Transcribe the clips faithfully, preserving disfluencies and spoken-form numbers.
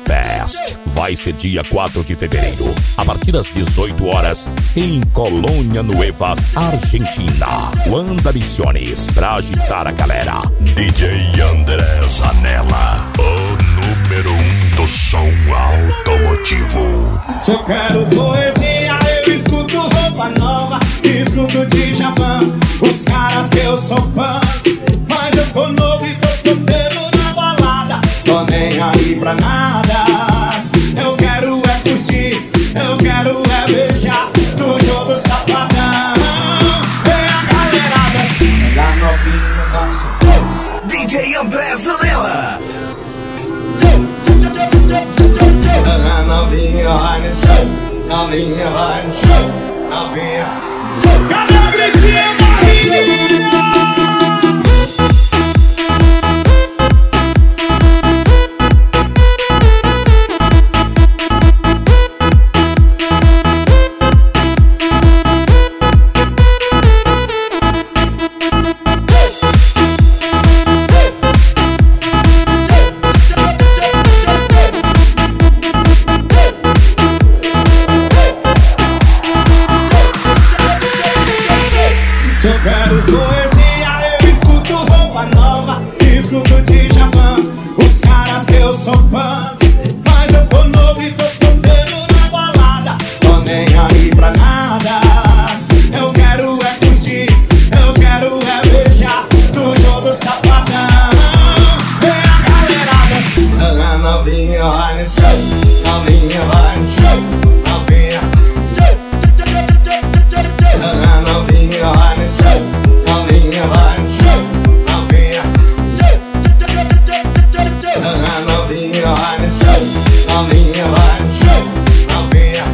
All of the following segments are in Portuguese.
Fest vai ser dia quatro de fevereiro, a partir das dezoito horas, em Colônia Nueva, Argentina. Wanda Missiones, pra agitar a galera. D J André Zanella, o número um do som automotivo. Se eu quero poesia, eu escuto Roupa Nova, escuto Djavan, os caras que eu sou fã. Mas eu tô novo e tô solteiro na balada, tô nem aí pra nada. Eu quero é curtir, eu quero é beijar no jogo safadão. Vem a galerada assim, lá novinha vai. D J André Zanella. A novinha vai no show, novinha vai no show, novinha. Cadê o gritinho da menina? Se eu quero poesia, eu escuto Roupa Nova, escuto Djavan, os caras que eu sou fã. Mas eu tô novo e tô solteiro na balada, tô nem aí pra nada. Eu quero é curtir, eu quero é beijar no jogo safadão. Vem a galerada assim, a novinha vai no show, novinha vai no show, novinha. A novinha vai no show, novinha vai no show, novinha. A novinha vai no show, novinha vai no show, novinha.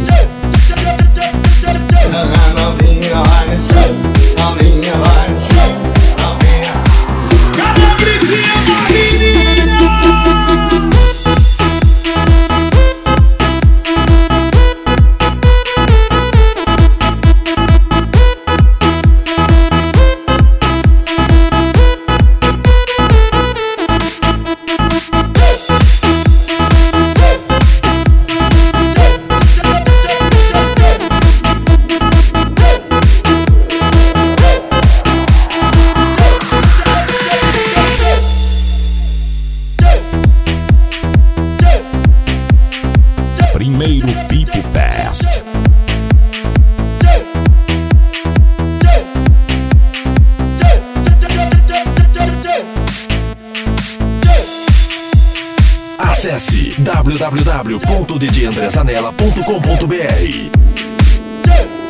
A novinha vai no show, novinha vai no show, novinha. Cadê o gritinho da menina? Primeiro Pipo Fest. Acesse w w w ponto d j andré zanella ponto com ponto b r.